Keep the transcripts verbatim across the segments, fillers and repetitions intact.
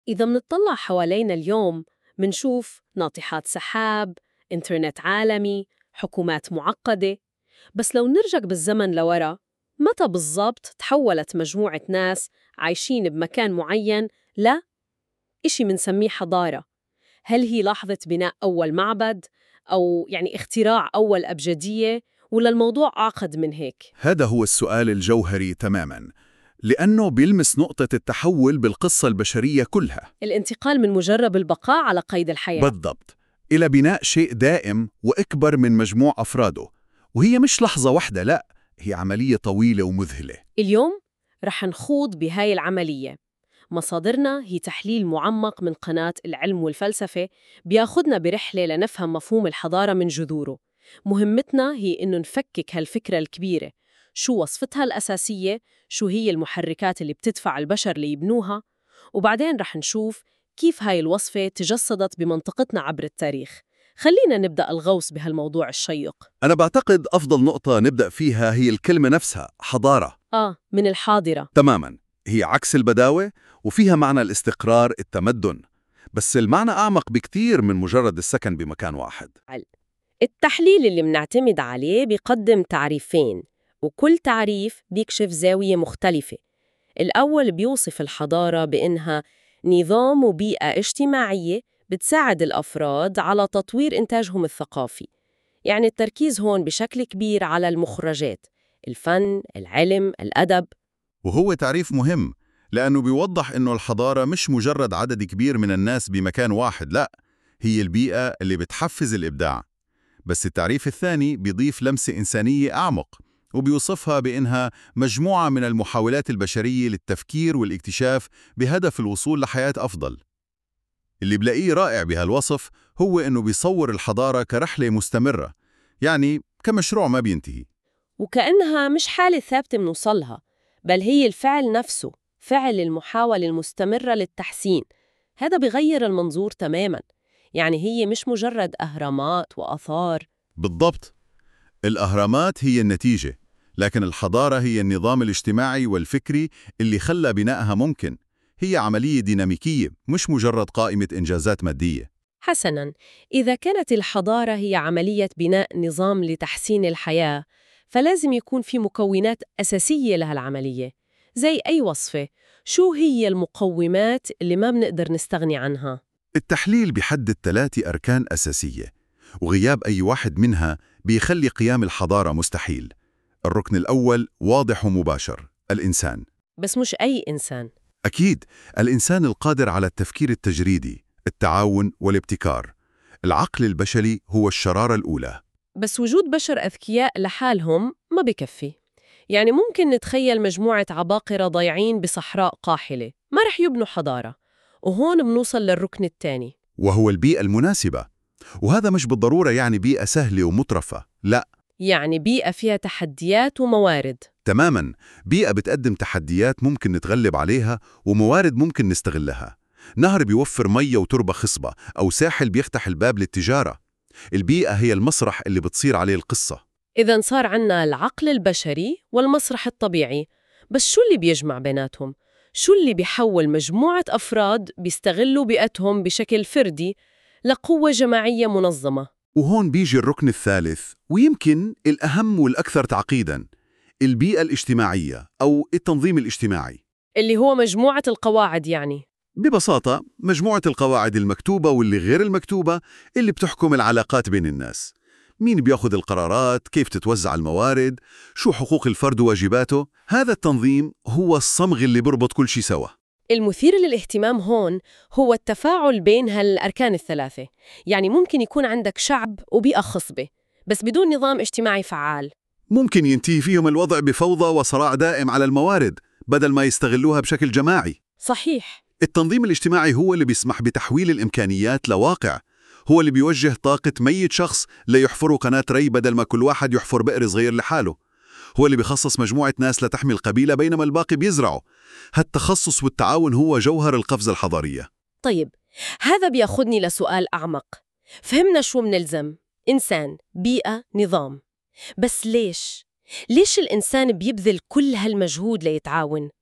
إذا منطلع حوالينا اليوم منشوف ناطحات سحاب، إنترنت عالمي، حكومات معقدة. بس لو نرجع بالزمن لورا، متى بالضبط تحولت مجموعة ناس عايشين بمكان معين لا إشي منسميه حضارة؟ هل هي لحظة بناء أول معبد، أو يعني اختراع أول أبجدية، ولا الموضوع أعقد من هيك؟ هذا هو السؤال الجوهري تماماً، لأنه بيلمس نقطة التحول بالقصة البشرية كلها. الانتقال من مجرد البقاء على قيد الحياة. بالضبط، إلى بناء شيء دائم وأكبر من مجموع أفراده. وهي مش لحظة واحدة، لا، هي عملية طويلة ومذهلة. اليوم رح نخوض بهاي العملية. مصادرنا هي تحليل معمق من قناة العلم والفلسفة بياخدنا برحلة لنفهم مفهوم الحضارة من جذوره. مهمتنا هي إنه نفكك هالفكرة الكبيرة، شو وصفتها الأساسية، شو هي المحركات اللي بتدفع البشر ليبنوها، وبعدين رح نشوف كيف هاي الوصفة تجسدت بمنطقتنا عبر التاريخ. خلينا نبدأ الغوص بهالموضوع الشيق. أنا بعتقد أفضل نقطة نبدأ فيها هي الكلمة نفسها، حضارة. آه، من الحاضرة. تماماً، هي عكس البداوة وفيها معنى الاستقرار، التمدن. بس المعنى أعمق بكتير من مجرد السكن بمكان واحد. التحليل اللي منعتمد عليه بيقدم تعريفين، وكل تعريف بيكشف زاوية مختلفة. الأول بيوصف الحضارة بإنها نظام وبيئة اجتماعية بتساعد الأفراد على تطوير إنتاجهم الثقافي. يعني التركيز هون بشكل كبير على المخرجات، الفن، العلم، الأدب. وهو تعريف مهم، لأنه بيوضح إنه الحضارة مش مجرد عدد كبير من الناس بمكان واحد، لا، هي البيئة اللي بتحفز الإبداع. بس التعريف الثاني بيضيف لمسة إنسانية أعمق، وبيوصفها بإنها مجموعة من المحاولات البشرية للتفكير والاكتشاف بهدف الوصول لحياة أفضل. اللي بلاقيه رائع بهالوصف هو إنه بيصور الحضارة كرحلة مستمرة، يعني كمشروع ما بينتهي. وكأنها مش حالة ثابتة منوصلها، بل هي الفعل نفسه، فعل المحاولة المستمرة للتحسين. هذا بيغير المنظور تماماً. يعني هي مش مجرد أهرامات وآثار. بالضبط، الأهرامات هي النتيجة، لكن الحضارة هي النظام الاجتماعي والفكري اللي خلى بنائها ممكن. هي عملية ديناميكية، مش مجرد قائمة إنجازات مادية. حسناً، إذا كانت الحضارة هي عملية بناء نظام لتحسين الحياة، فلازم يكون في مكونات أساسية لها العملية. زي أي وصفة، شو هي المقومات اللي ما بنقدر نستغني عنها؟ التحليل بيحدد ثلاثة أركان أساسية، وغياب أي واحد منها بيخلي قيام الحضارة مستحيل. الركن الأول واضح ومباشر: الإنسان. بس مش أي إنسان. أكيد، الإنسان القادر على التفكير التجريدي، التعاون والابتكار. العقل البشري هو الشرارة الأولى. بس وجود بشر أذكياء لحالهم ما بكفي. يعني ممكن نتخيل مجموعة عباقرة ضايعين بصحراء قاحلة، ما رح يبنوا حضارة. وهون بنوصل للركن الثاني، وهو البيئة المناسبة. وهذا مش بالضرورة يعني بيئة سهلة ومترفة، لا. يعني بيئة فيها تحديات وموارد. تماماً، بيئة بتقدم تحديات ممكن نتغلب عليها وموارد ممكن نستغلها. نهر بيوفر مية وتربة خصبة، أو ساحل بيفتح الباب للتجارة. البيئة هي المسرح اللي بتصير عليه القصة. إذن صار عنا العقل البشري والمسرح الطبيعي، بس شو اللي بيجمع بيناتهم؟ شو اللي بيحول مجموعة أفراد بيستغلوا بيئتهم بشكل فردي لقوة جماعية منظمة؟ وهون بيجي الركن الثالث، ويمكن الأهم والأكثر تعقيداً: البيئة الاجتماعية أو التنظيم الاجتماعي. اللي هو مجموعة القواعد يعني. ببساطة، مجموعة القواعد المكتوبة واللي غير المكتوبة اللي بتحكم العلاقات بين الناس. مين بياخذ القرارات، كيف تتوزع الموارد، شو حقوق الفرد وواجباته. هذا التنظيم هو الصمغ اللي بربط كل شيء سوا. المثير للاهتمام هون هو التفاعل بين هالأركان الثلاثة. يعني ممكن يكون عندك شعب وبيئة خصبة، بس بدون نظام اجتماعي فعال. ممكن ينتهي فيهم الوضع بفوضى وصراع دائم على الموارد، بدل ما يستغلوها بشكل جماعي. صحيح. التنظيم الاجتماعي هو اللي بيسمح بتحويل الإمكانيات لواقع. هو اللي بيوجه طاقة ميت شخص ليحفروا قناة ري بدل ما كل واحد يحفر بئر صغير لحاله. هو اللي بيخصص مجموعة ناس لتحمي القبيلة بينما الباقي بيزرعوا. هالتخصص والتعاون هو جوهر القفزة الحضارية. طيب، هذا بياخدني لسؤال أعمق. فهمنا شو منلزم: إنسان، بيئة، نظام. بس ليش؟ ليش الإنسان بيبذل كل هالمجهود ليتعاون؟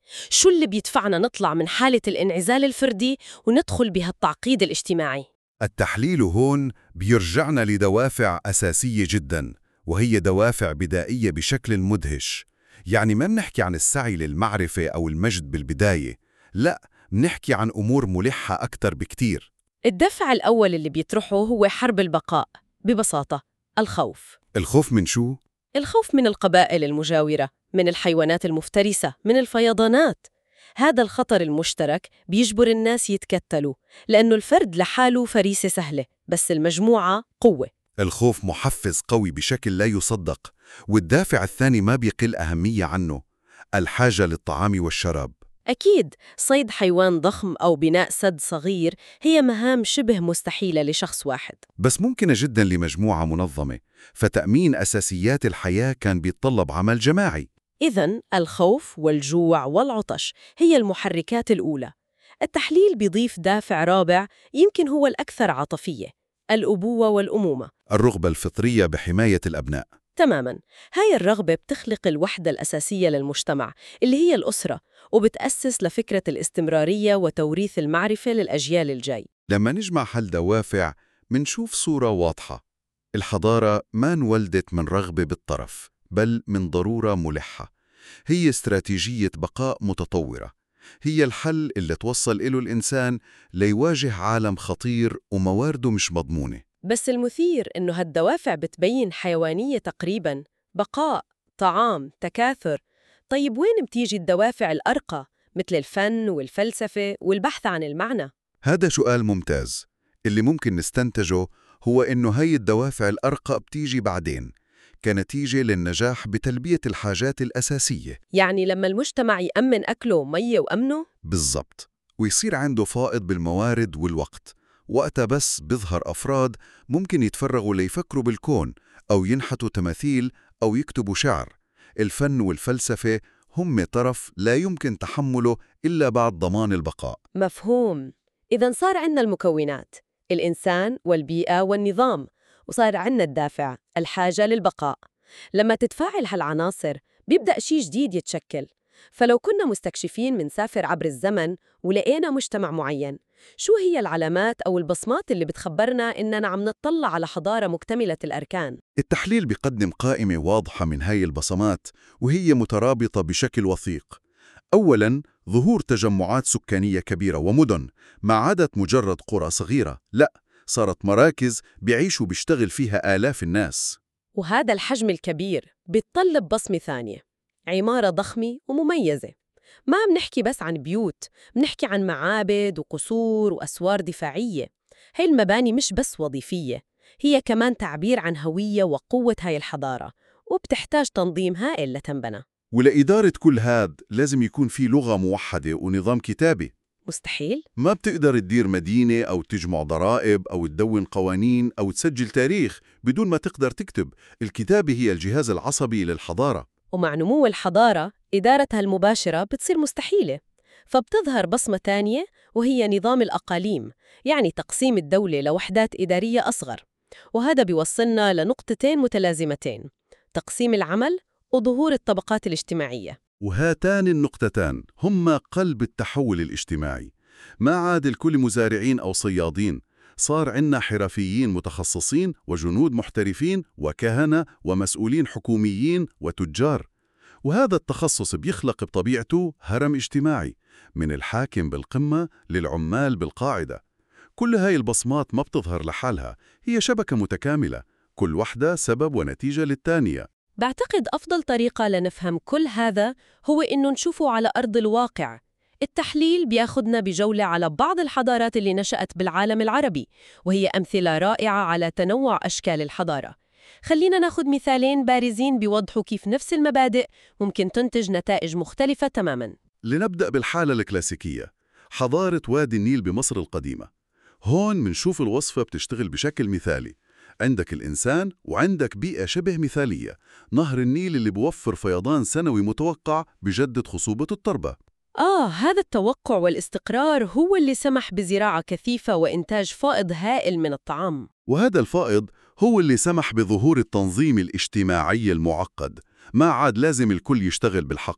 شو اللي بيدفعنا نطلع من حالة الانعزال الفردي وندخل بهالتعقيد الاجتماعي؟ التحليل هون بيرجعنا لدوافع أساسية جداً، وهي دوافع بدائية بشكل مدهش. يعني ما بنحكي عن السعي للمعرفة أو المجد بالبداية، لا، بنحكي عن أمور ملحة أكتر بكتير. الدفع الأول اللي بيطرحه هو حرب البقاء، ببساطة الخوف. الخوف من شو؟ الخوف من القبائل المجاورة، من الحيوانات المفترسة، من الفيضانات. هذا الخطر المشترك بيجبر الناس يتكتلوا، لأنه الفرد لحاله فريسة سهلة، بس المجموعة قوة. الخوف محفز قوي بشكل لا يصدق، والدافع الثاني ما بيقل أهمية عنه، الحاجة للطعام والشراب. أكيد، صيد حيوان ضخم أو بناء سد صغير هي مهام شبه مستحيلة لشخص واحد. بس ممكنة جدا لمجموعة منظمة، فتأمين أساسيات الحياة كان بيتطلب عمل جماعي. إذن الخوف والجوع والعطش هي المحركات الأولى. التحليل بيضيف دافع رابع يمكن هو الأكثر عاطفية: الأبوة والأمومة. الرغبة الفطرية بحماية الأبناء. تماماً، هاي الرغبة بتخلق الوحدة الأساسية للمجتمع اللي هي الأسرة، وبتأسس لفكرة الاستمرارية وتوريث المعرفة للأجيال الجاي. لما نجمع هالدوافع منشوف صورة واضحة. الحضارة ما انولدت من رغبة بالطرف، بل من ضرورة ملحة. هي استراتيجية بقاء متطورة، هي الحل اللي توصل إله الإنسان ليواجه عالم خطير وموارده مش مضمونة. بس المثير إنه هالدوافع بتبين حيوانية تقريباً: بقاء، طعام، تكاثر. طيب وين بتيجي الدوافع الأرقى مثل الفن والفلسفة والبحث عن المعنى؟ هذا سؤال ممتاز. اللي ممكن نستنتجه هو إنه هاي الدوافع الأرقى بتيجي بعدين، كنتيجة للنجاح بتلبية الحاجات الأساسية. يعني لما المجتمع يأمن أكله ومية وأمنه؟ بالضبط، ويصير عنده فائض بالموارد والوقت. وقتها بس بيظهر أفراد ممكن يتفرغوا ليفكروا بالكون، أو ينحتوا تماثيل، أو يكتبوا شعر. الفن والفلسفة هم طرف لا يمكن تحمله إلا بعد ضمان البقاء. مفهوم. إذن صار عندنا المكونات: الإنسان والبيئة والنظام، وصار عندنا الدافع، الحاجة للبقاء. لما تتفاعل هالعناصر بيبدأ شيء جديد يتشكل. فلو كنا مستكشفين منسافر عبر الزمن ولقينا مجتمع معين، شو هي العلامات أو البصمات اللي بتخبرنا إننا عم نطلع على حضارة مكتملة الأركان؟ التحليل بيقدم قائمة واضحة من هاي البصمات، وهي مترابطة بشكل وثيق. أولاً، ظهور تجمعات سكانية كبيرة ومدن، ما عادت مجرد قرى صغيرة، لا، صارت مراكز بيعيشوا بيشتغل فيها آلاف الناس. وهذا الحجم الكبير بيتطلب بصمة ثانية: عمارة ضخمة ومميزة. ما بنحكي بس عن بيوت، بنحكي عن معابد وقصور وأسوار دفاعية. هاي المباني مش بس وظيفية، هي كمان تعبير عن هوية وقوة هاي الحضارة، وبتحتاج تنظيم هائل لتنبنى. ولإدارة كل هاد لازم يكون في لغة موحدة ونظام كتابي. مستحيل؟ ما بتقدر تدير مدينة أو تجمع ضرائب أو تدون قوانين أو تسجل تاريخ بدون ما تقدر تكتب. الكتابة هي الجهاز العصبي للحضارة. ومع نمو الحضارة إدارتها المباشرة بتصير مستحيلة، فبتظهر بصمة تانية وهي نظام الأقاليم، يعني تقسيم الدولة لوحدات إدارية أصغر. وهذا بيوصلنا لنقطتين متلازمتين: تقسيم العمل وظهور الطبقات الاجتماعية. وهاتان النقطتان هما قلب التحول الاجتماعي. ما عاد الكل مزارعين أو صيادين، صار عنا حرفيين متخصصين وجنود محترفين وكهنة ومسؤولين حكوميين وتجار. وهذا التخصص بيخلق بطبيعته هرم اجتماعي، من الحاكم بالقمة للعمال بالقاعدة. كل هاي البصمات ما بتظهر لحالها، هي شبكة متكاملة، كل واحدة سبب ونتيجة للتانية. بعتقد أفضل طريقة لنفهم كل هذا هو إنه نشوفه على أرض الواقع. التحليل بياخدنا بجولة على بعض الحضارات اللي نشأت بالعالم العربي، وهي أمثلة رائعة على تنوع أشكال الحضارة. خلينا ناخد مثالين بارزين بيوضحوا كيف نفس المبادئ ممكن تنتج نتائج مختلفة تماماً. لنبدأ بالحالة الكلاسيكية، حضارة وادي النيل بمصر القديمة. هون منشوف الوصفة بتشتغل بشكل مثالي. عندك الإنسان وعندك بيئة شبه مثالية، نهر النيل اللي بوفر فيضان سنوي متوقع بجدد خصوبة التربة. آه، هذا التوقع والاستقرار هو اللي سمح بزراعة كثيفة وإنتاج فائض هائل من الطعام. وهذا الفائض هو اللي سمح بظهور التنظيم الاجتماعي المعقد. ما عاد لازم الكل يشتغل بالحقل،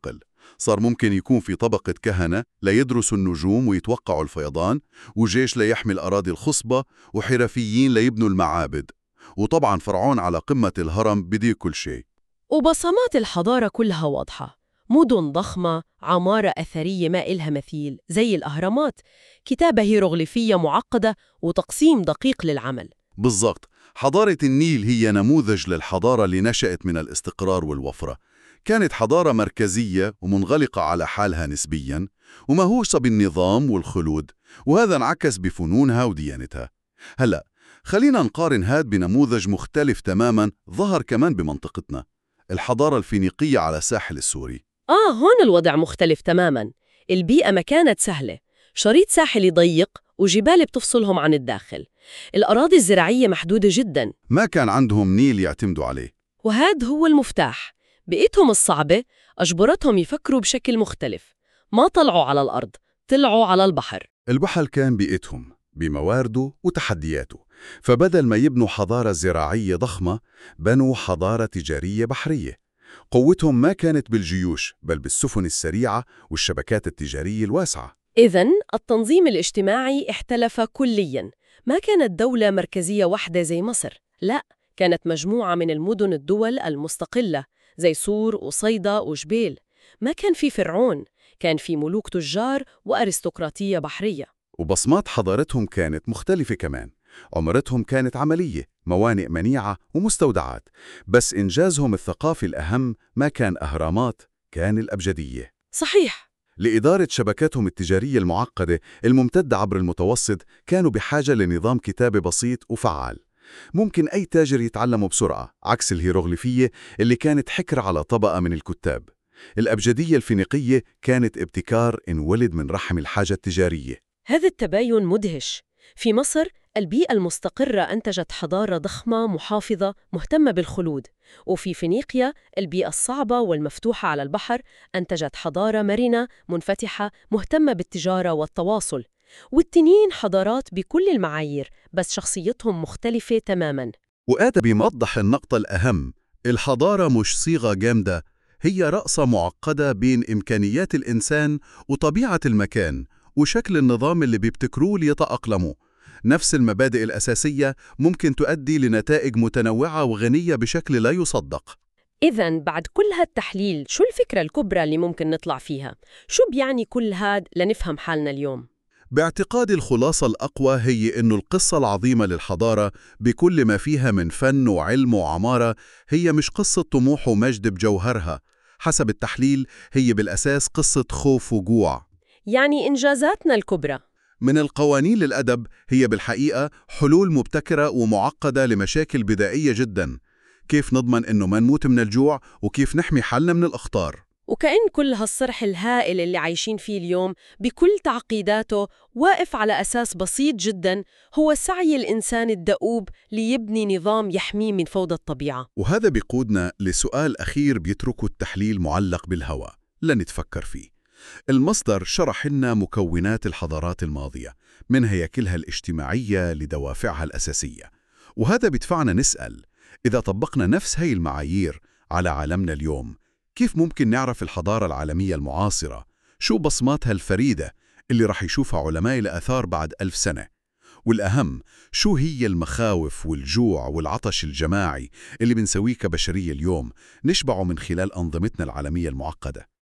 صار ممكن يكون في طبقة كهنة ليدرسوا النجوم ويتوقعوا الفيضان، وجيش ليحمي الأراضي الخصبة، وحرفيين ليبنوا المعابد، وطبعا فرعون على قمة الهرم بدي كل شيء. وبصمات الحضارة كلها واضحة، مدن ضخمة، عمارة أثرية ما إلها مثيل زي الأهرامات، كتابة هيروغليفية معقدة وتقسيم دقيق للعمل. بالضبط، حضارة النيل هي نموذج للحضارة اللي نشأت من الاستقرار والوفرة. كانت حضارة مركزية ومنغلقة على حالها نسبياً، ومهووسة بالنظام والخلود، وهذا انعكس بفنونها وديانتها. هلأ خلينا نقارن هاد بنموذج مختلف تماماً ظهر كمان بمنطقتنا، الحضارة الفينيقية على الساحل السوري. آه هون الوضع مختلف تماماً. البيئة ما كانت سهلة، شريط ساحلي ضيق وجبال بتفصلهم عن الداخل، الأراضي الزراعية محدودة جداً، ما كان عندهم نيل يعتمدوا عليه. وهذا هو المفتاح. بيئتهم الصعبة أجبرتهم يفكروا بشكل مختلف، ما طلعوا على الأرض، طلعوا على البحر. البحر كان بيئتهم بموارده وتحدياته، فبدل ما يبنوا حضارة زراعية ضخمة بنوا حضارة تجارية بحرية. قوتهم ما كانت بالجيوش بل بالسفن السريعة والشبكات التجارية الواسعة. إذن التنظيم الاجتماعي اختلف كلياً، ما كانت دولة مركزية واحدة زي مصر، لا، كانت مجموعة من المدن الدول المستقلة زي سور وصيدا وجبيل. ما كان في فرعون، كان في ملوك تجار وأرستقراطية بحرية. وبصمات حضارتهم كانت مختلفة كمان. عمرتهم كانت عملية، موانئ منيعة ومستودعات، بس إنجازهم الثقافي الأهم ما كان أهرامات، كان الأبجدية. صحيح. لإدارة شبكاتهم التجارية المعقدة الممتدة عبر المتوسط كانوا بحاجة لنظام كتابة بسيط وفعال، ممكن أي تاجر يتعلمه بسرعة، عكس الهيروغليفية اللي كانت حكر على طبقة من الكتاب. الأبجدية الفينيقية كانت ابتكار انولد من رحم الحاجة التجارية. هذا التباين مدهش. في مصر البيئة المستقرة أنتجت حضارة ضخمة محافظة مهتمة بالخلود، وفي فينيقيا البيئة الصعبة والمفتوحة على البحر أنتجت حضارة مرنة منفتحة مهتمة بالتجارة والتواصل. والتنين حضارات بكل المعايير، بس شخصيتهم مختلفة تماماً. وآتا بيوضح النقطة الأهم، الحضارة مش صيغة جامدة، هي رأسة معقدة بين إمكانيات الإنسان وطبيعة المكان وشكل النظام اللي بيبتكروه ليتأقلموا. نفس المبادئ الأساسية ممكن تؤدي لنتائج متنوعة وغنية بشكل لا يصدق. إذن بعد كل هالتحليل شو الفكرة الكبرى اللي ممكن نطلع فيها؟ شو بيعني كل هاد لنفهم حالنا اليوم؟ باعتقادي الخلاصة الأقوى هي إنه القصة العظيمة للحضارة بكل ما فيها من فن وعلم وعمارة هي مش قصة طموح ومجد بجوهرها، حسب التحليل هي بالأساس قصة خوف وجوع. يعني إنجازاتنا الكبرى من القوانين للأدب هي بالحقيقة حلول مبتكرة ومعقدة لمشاكل بدائية جدا، كيف نضمن إنه ما نموت من الجوع وكيف نحمي حالنا من الأخطار. وكأن كل هالصرح الهائل اللي عايشين فيه اليوم بكل تعقيداته واقف على أساس بسيط جدا، هو سعي الإنسان الدؤوب ليبني نظام يحميه من فوضى الطبيعة. وهذا بيقودنا لسؤال أخير بيتركه التحليل معلق بالهواء لنتفكر فيه. المصدر شرح لنا مكونات الحضارات الماضية من هياكلها الاجتماعية لدوافعها الأساسية، وهذا بيدفعنا نسأل إذا طبقنا نفس هاي المعايير على عالمنا اليوم، كيف ممكن نعرف الحضارة العالمية المعاصرة؟ شو بصماتها الفريدة اللي رح يشوفها علماء الآثار بعد ألف سنة؟ والأهم، شو هي المخاوف والجوع والعطش الجماعي اللي بنسويه كبشرية اليوم نشبعه من خلال أنظمتنا العالمية المعقدة؟